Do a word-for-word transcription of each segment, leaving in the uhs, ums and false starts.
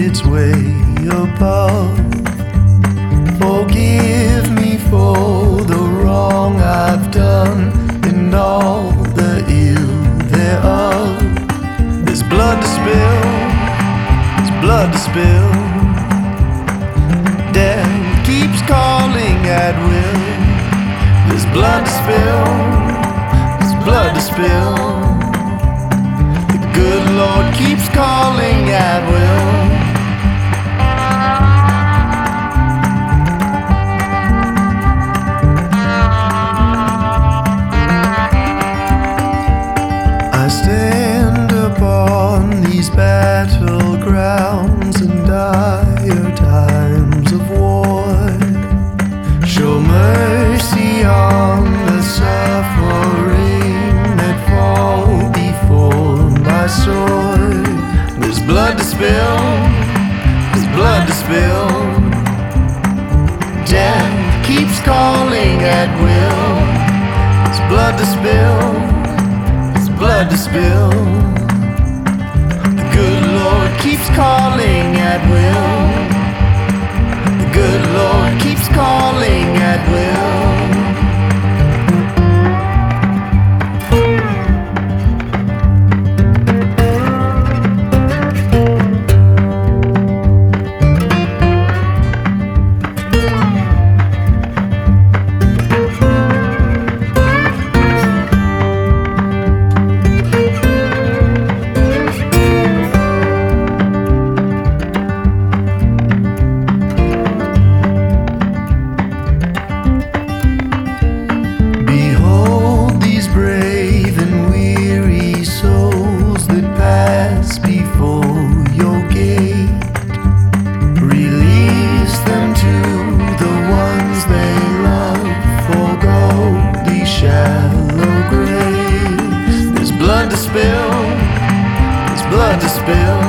its way above. Forgive me for the wrong I've done and all the ill thereof. There's blood to spill, there's blood to spill. Death keeps calling at will. There's blood to spill, there's blood to spill. The good Lord keeps calling at will. I stand upon these battlegrounds in dire times of war. Show mercy on the suffering that fall before my sword. There's blood to spill, there's blood to spill. Death keeps calling at will. There's blood to spill, there's blood to spill. The good Lord keeps calling at will. The good Lord keeps calling at will. Blood to spill, there's blood to spill.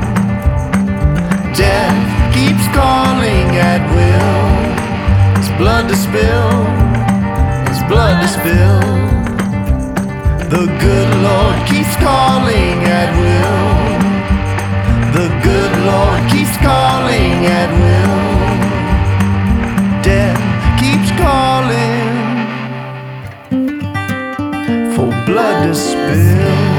Death keeps calling at will. There's blood to spill, there's blood to spill. The good Lord keeps calling at will. The good Lord keeps calling at will. Death keeps calling for blood to spill.